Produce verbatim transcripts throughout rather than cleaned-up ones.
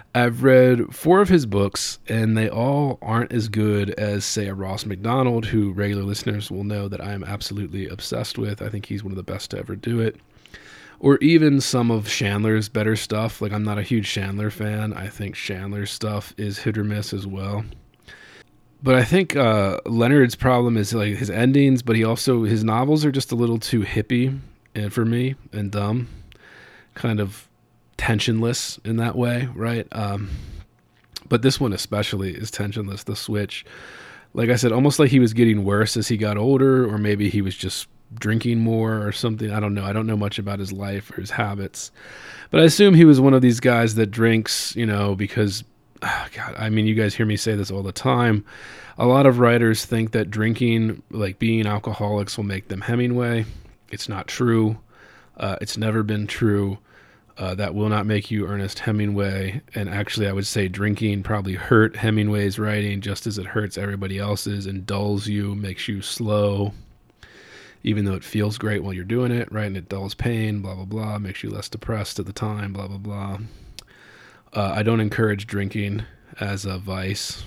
I've read four of his books, and they all aren't as good as, say, a Ross McDonald, who regular listeners will know that I am absolutely obsessed with. I think he's one of the best to ever do it. Or even some of Chandler's better stuff. Like, I'm not a huge Chandler fan. I think Chandler's stuff is hit or miss as well. But I think uh, Leonard's problem is like his endings, but he also, his novels are just a little too hippie and for me and dumb. Kind of tensionless in that way, right? Um, but this one especially is tensionless, The Switch. Like I said, almost like he was getting worse as he got older, or maybe he was just drinking more or something. I don't know. I don't know much about his life or his habits. But I assume he was one of these guys that drinks, you know, because, oh God, I mean, you guys hear me say this all the time. A lot of writers think that drinking, like being alcoholics, will make them Hemingway. It's not true. Uh, it's never been true. Uh, that will not make you Ernest Hemingway. And actually, I would say drinking probably hurt Hemingway's writing just as it hurts everybody else's, and dulls you, makes you slow, even though it feels great while you're doing it, right? And it dulls pain, blah, blah, blah, makes you less depressed at the time, blah, blah, blah. Uh, I don't encourage drinking as a vice.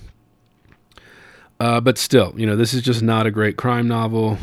Uh, but still, you know, this is just not a great crime novel.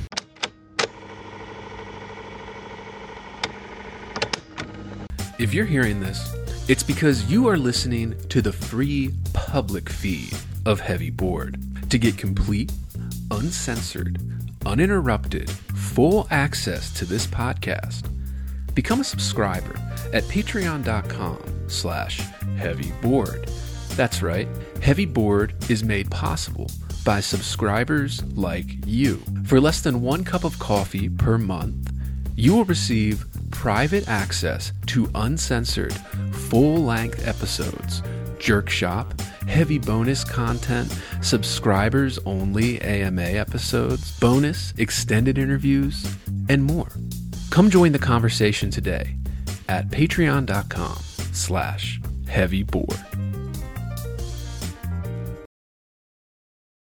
If you're hearing this, it's because you are listening to the free public feed of Heavy Board. To get complete, uncensored, uninterrupted, full access to this podcast, become a subscriber at patreon.com slash heavyboard. That's right, Heavy Board is made possible by subscribers like you. For less than one cup of coffee per month, you will receive private access to uncensored, full-length episodes, Jerk Shop, heavy bonus content, subscribers-only A M A episodes, bonus extended interviews, and more. Come join the conversation today at patreon.com slash heavyboard.